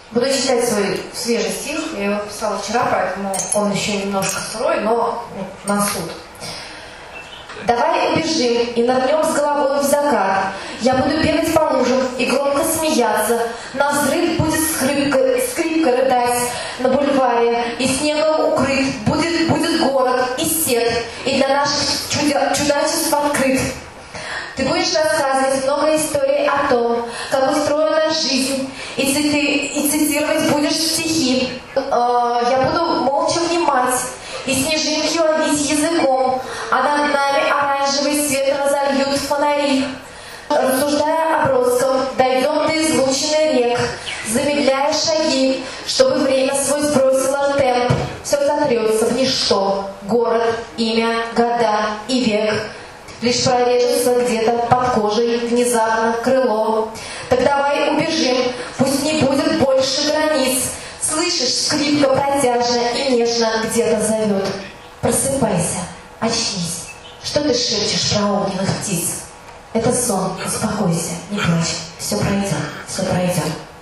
Буду читать свой свежий стих. Я его писала вчера, поэтому он еще немножко сырой, но на суд. Давай убежим и нырнем с головой в закат. Я буду бегать по лужам и громко смеяться. На взрыв будет скрипка рыдать на бульваре, и снегом укрыт будет город и сет, и для наших чудачеств открыт. Ты будешь рассказывать много историй о том, как устроена жизнь, и цитировать будешь стихи. Я буду молча внимать и снежинки ловить языком, а над нами оранжевый свет разольют фонари. Рассуждая о Бродском, дойдем до излучины рек, замедляя шаги, чтобы время свой сбросило темп. Все сотрется в ничто, город, имя, года и век. Лишь прорежется где-то под кожей внезапно крыло. Так давай убежим, пусть не будет больше границ. Слышишь, скрипка протяжно и нежно где-то зовет. Просыпайся, очнись. Что ты шепчешь про огненных птиц? Это сон, успокойся, не плачь. Все пройдет, все пройдет.